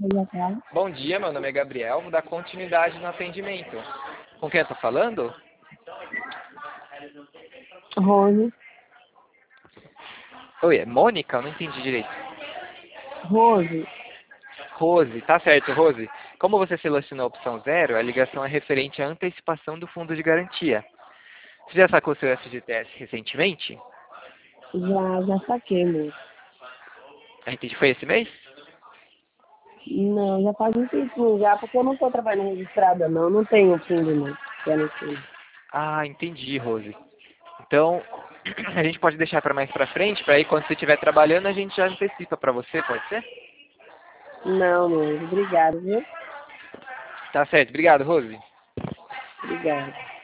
Bom dia, meu nome é Gabriel, vou dar continuidade no atendimento. Com quem eu tô falando? Rose, Oi, é Mônica? Eu não entendi direito. Rose, Rose, tá certo, Rose. Como você selecionou a opção zero, a ligação é referente à antecipação do fundo de garantia. Você já sacou seu FGTS recentemente? já saquei, moço. A gente foi esse mês? Não, já faz um tempinho já, porque eu não estou trabalhando registrada, não. Não tenho fundo, não. Quero fundo. Ah, entendi, Rose. Então, a gente pode deixar para mais para frente, para aí quando você estiver trabalhando a gente já antecipa para você, pode ser? Não, moço. Obrigado, viu? Tá certo, obrigado, Rose. Obrigado.